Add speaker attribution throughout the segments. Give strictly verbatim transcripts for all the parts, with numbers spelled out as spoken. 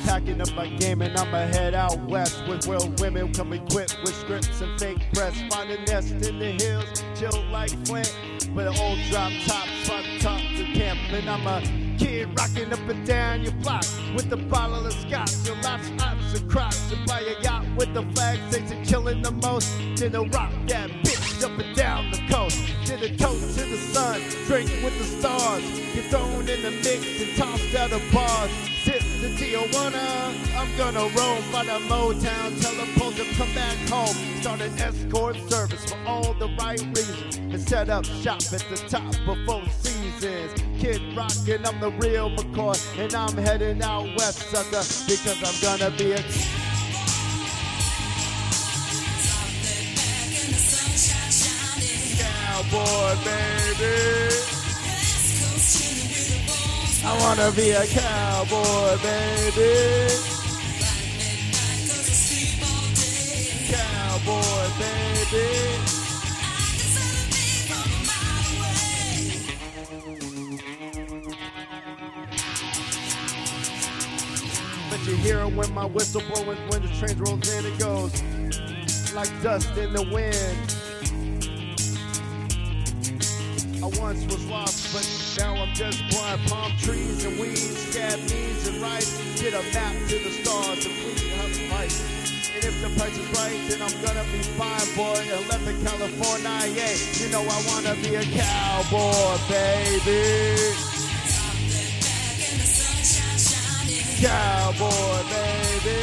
Speaker 1: packing up my game and I'ma head out west with real women come equipped with scripts and fake press. Find a nest in the hills, chill like Flint, with an old drop top, front top to camp. And I'm a kid rocking up and down your block with a bottle of scotch and lots of ops and crops. And buy a yacht with the flag station killing the most. Then a rock that bitch up and down the coast. Then a toast to the sun, drink with the stars. Get thrown in the mix and tossed out of bars. Sip to Tijuana, I'm gonna roam by the Motown, tell them pull to come back home. Start an escort service for all the right reasons and set up shop at the top of four seasons. Kid rockin', I'm the real McCoy, and I'm heading out west, sucker, because I'm gonna be a cowboy, baby. I wanna be a cowboy, baby. Cowboy, baby. But you hear it when my whistle blowing, when the train rolls in, it goes like dust in the wind. I once was lost, but now I'm just blind. Palm trees and weeds, scab knees and rice. Get a map to the stars and fleet up light. And if the price is right, then I'm gonna be fine, boy. I left in California, yeah. You know I wanna be a cowboy, baby. Cowboy, baby.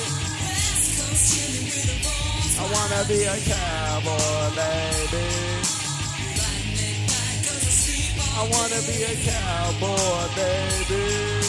Speaker 1: I wanna be a cowboy, baby. I wanna be a cowboy, baby.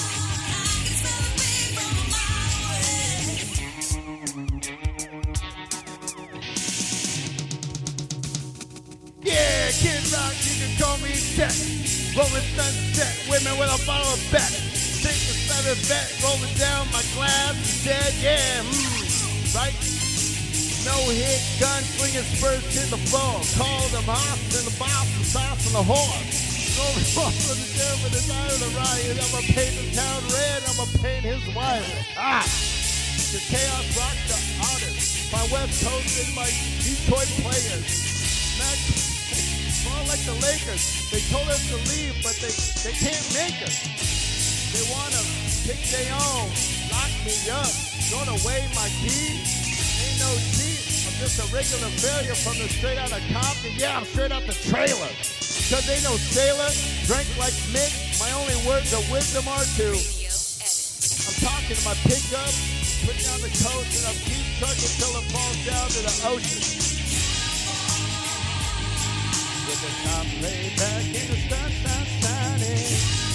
Speaker 1: Yeah, Kid Rock, you can call me Tech. Rolling sunset, women with a bottle of Beck. Take the feather vet, rolling down my glass, dead, yeah, mm, right? No hit, gun slinging spurs to the floor. Call them hops and the boss, the sauce and the horse. Rolling off of the jail with his eye on the riot. I'ma paint the town red, I'ma paint his wife. Ah! The chaos rocks the artist. My West Coast and my Detroit players. Smack, fall like the Lakers. They told us to leave, but they, they can't make us. They wanna pick their own, lock me up, throw away my keys. Ain't no cheat, I'm just a regular failure from the straight out of Compton. Yeah, I'm straight out the trailer. Cause ain't no sailor, drank like Mick. My only words of wisdom are two. I'm talking to my pickup, put down the coast, and I'll keep trucking till it falls down to the ocean. With the top laid back in the sunshine shining.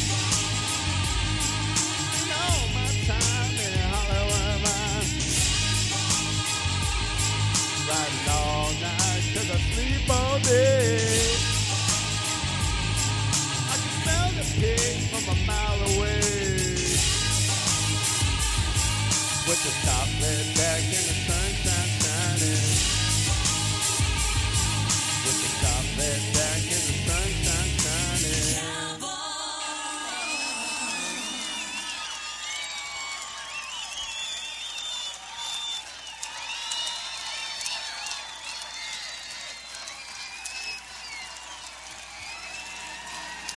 Speaker 1: You know my time in Hollywood, man. Riding all night cause I sleep all day. Pig from a mile away with the top laid back in the